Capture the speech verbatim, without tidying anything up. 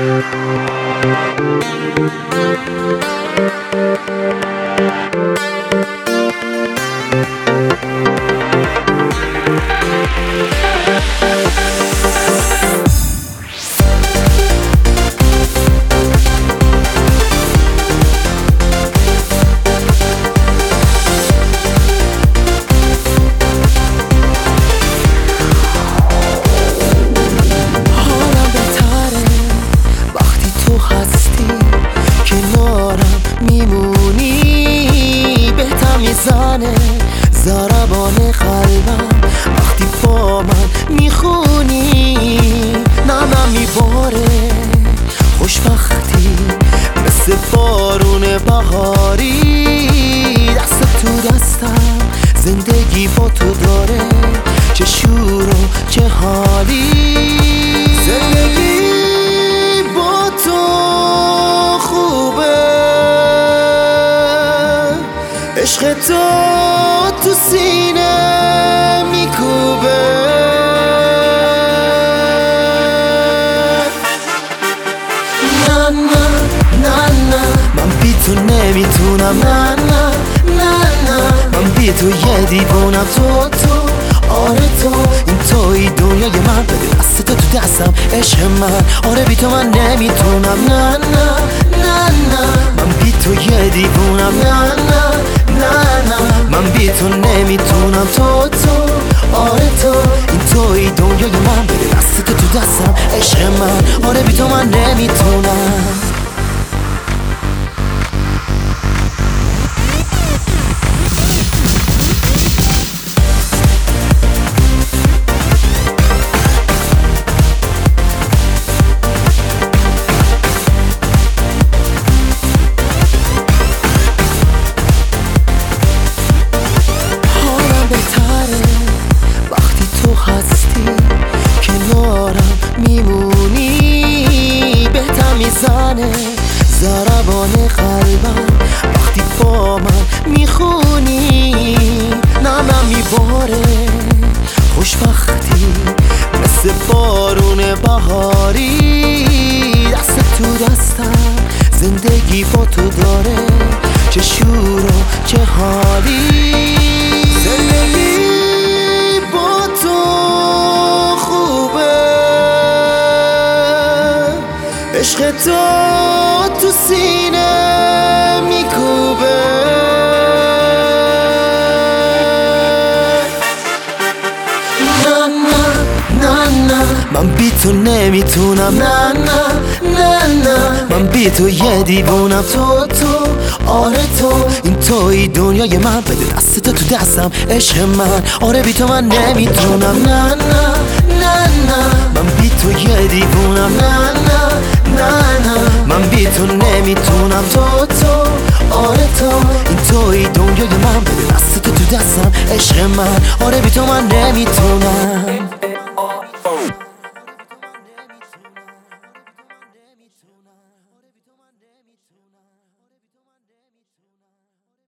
ضربان قلبم وقتی با من میخونی، نمم میباره خوشبختی مثل بارون بهاری. دست تو دستم زندگی با تو داره، چه شور و چه حالی. زندگی با تو خوبه، عشق تو تو سینه میکوبه. نه نه نه نه من بی تو نمیتونم. نه نه نه نه من بی تو یه دیوونم. تو تو آره تو، این توی دنیای من. بده دست تو تو دستم عشق من. آره بی تو من نمیتونم. نه نه نه نه من بی تو یه دیوونم. نه نه نه نه من بی تو نمیتونم. تو تو آره تو، این توی دنیای من. بده دست تو تو دستم عشق من. آره بی تو من نمیتونم. ضربان قلبم وقتی با من میخونی، نمم میباره خوشبختی مثل بارون بهاری. دست تو دستم زندگی با تو داره، چه شور و چه حالی. زندگی با تو خوبه، عشق تو تو سینه میکوبه. نه نه نه نه من بی تو نمیتونم. نه نه نه نه من بی تو یه دیوونم. تو تو آره تو، این توی دنیای من. بده دست تو تو دستم عشق من. آره بی تو من نمیتونم. نه نه نه نه من بی تو یه دیوونم. نه نه نه نه من بی تو نمیتونم. تو تو آره تو، این توی دنیای من. بده دست تو تو دستم عشق من. آره بی تو من نمیتونم.